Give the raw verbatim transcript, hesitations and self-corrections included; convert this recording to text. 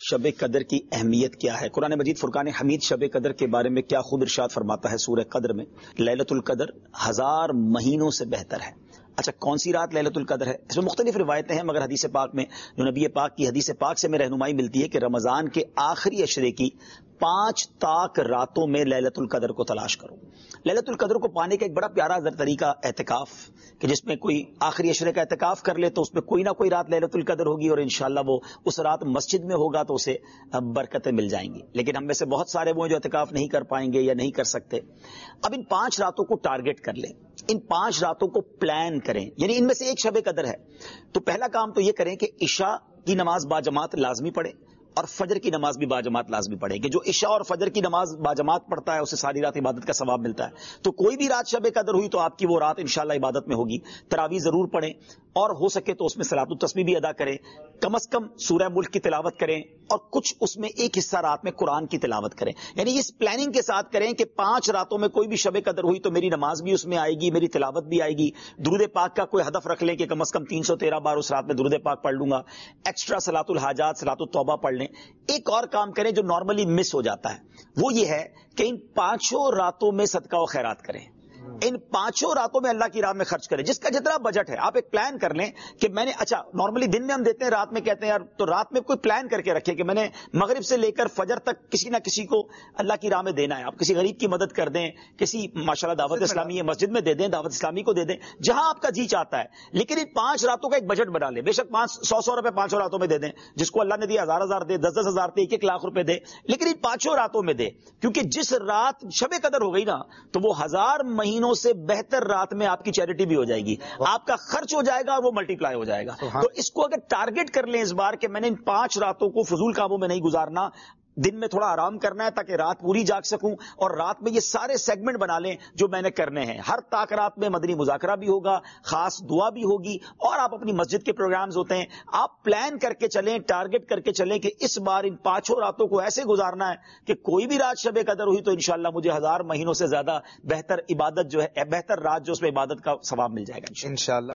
شب قدر کی اہمیت کیا ہے؟ قرآن مجید فرقان حمید شب قدر کے بارے میں کیا خود ارشاد فرماتا ہے سورہ قدر میں؟ لیلۃ القدر ہزار مہینوں سے بہتر ہے۔ اچھا، کون سی رات لیلۃ القدر ہے؟ اس میں مختلف روایتیں ہیں، مگر حدیث پاک میں جو نبی پاک کی حدیث پاک سے میں رہنمائی ملتی ہے کہ رمضان کے آخری عشرے کی پانچ تاک راتوں میں لیلۃ القدر کو تلاش کرو۔ لیلۃ القدر کو پانے کا ایک بڑا پیارا طریقہ اعتکاف، کہ جس میں کوئی آخری عشرے کا اعتکاف کر لے تو اس میں کوئی نہ کوئی رات لیلۃ القدر ہوگی، اور انشاءاللہ وہ اس رات مسجد میں ہوگا تو اسے برکتیں مل جائیں گی۔ لیکن ہم میں سے بہت سارے وہ جو اعتکاف نہیں کر پائیں گے یا نہیں کر سکتے، اب ان پانچ راتوں کو ٹارگٹ کر لیں، ان پانچ راتوں کو پلان کریں، یعنی ان میں سے ایک شب قدر ہے تو پہلا کام تو یہ کریں کہ عشاء کی نماز باجماعت لازمی پڑھیں اور فجر کی نماز بھی باجماعت لازمی پڑھے کہ جو عشاء اور فجر کی نماز باجماعت پڑھتا ہے اسے ساری رات عبادت کا ثواب ملتا ہے۔ تو کوئی بھی رات شب قدر ہوئی تو آپ کی وہ رات انشاءاللہ عبادت میں ہوگی۔ تراویح ضرور پڑھیں اور ہو سکے تو اس میں صلاۃ التسبیح بھی ادا کریں، کم از کم سورہ ملک کی تلاوت کریں اور کچھ اس میں ایک حصہ رات میں قرآن کی تلاوت کریں، یعنی اس پلاننگ کے ساتھ کریں کہ پانچ راتوں میں کوئی بھی شب قدر ہوئی تو میری نماز بھی اس میں آئے گی، میری تلاوت بھی آئے گی۔ درود پاک کا کوئی ہدف رکھ لیں کہ کم از کم تین سو تیرہ بار اس رات میں درود پاک پڑھ لوں گا، ایکسٹرا صلاۃ الحاجات صلاۃ التوبہ پڑھ لیں۔ ایک اور کام کریں جو نارملی مس ہو جاتا ہے، وہ یہ ہے کہ ان پانچوں راتوں میں صدقہ و خیرات کریں، ان پانچوں راتوں میں اللہ کی راہ میں خرچ کریں، جس کا جتنا بجٹ ہے۔ آپ ایک پلان کر لیں کہ میں نے، اچھا نارملی دن میں ہم دیتے ہیں، رات میں کہتے ہیں یار، تو رات میں کوئی پلان کر کے رکھے کہ میں نے مغرب سے لے کر فجر تک کسی نہ کسی کو اللہ کی راہ میں دینا ہے۔ آپ کسی غریب کی مدد کر دیں، کسی ماشاءاللہ دعوت اسلامی مسجد میں دے دیں، دعوت اسلامی کو دے دیں، جہاں آپ کا جی چاہتا ہے، لیکن ان پانچ راتوں کا ایک بجٹ بنا لیں۔ بے شک پانچ سو سو روپے پانچوں راتوں میں دے دیں، جس کو اللہ نے دیا ہزار ہزار دے، دس دس ہزار دے، ایک ایک لاکھ روپے دے، لیکن ان پانچوں راتوں میں دے، کیونکہ جس رات شب قدر ہو گئی نا تو وہ ہزار مہینوں سے بہتر رات میں آپ کی چیریٹی بھی ہو جائے گی، آپ کا خرچ ہو جائے گا اور وہ ملٹی پلائی ہو جائے گا۔ تو اس کو اگر ٹارگٹ کر لیں اس بار کہ میں نے ان پانچ راتوں کو فضول کاموں میں نہیں گزارنا، دن میں تھوڑا آرام کرنا ہے تاکہ رات پوری جاگ سکوں، اور رات میں یہ سارے سیگمنٹ بنا لیں جو میں نے کرنے ہیں۔ ہر تاک رات میں مدنی مذاکرہ بھی ہوگا، خاص دعا بھی ہوگی، اور آپ اپنی مسجد کے پروگرامز ہوتے ہیں، آپ پلان کر کے چلیں، ٹارگٹ کر کے چلیں کہ اس بار ان پانچوں راتوں کو ایسے گزارنا ہے کہ کوئی بھی رات شب قدر ہوئی تو انشاءاللہ مجھے ہزار مہینوں سے زیادہ بہتر عبادت جو ہے، بہتر رات جو اس میں عبادت کا ثواب مل جائے گا انشاءاللہ۔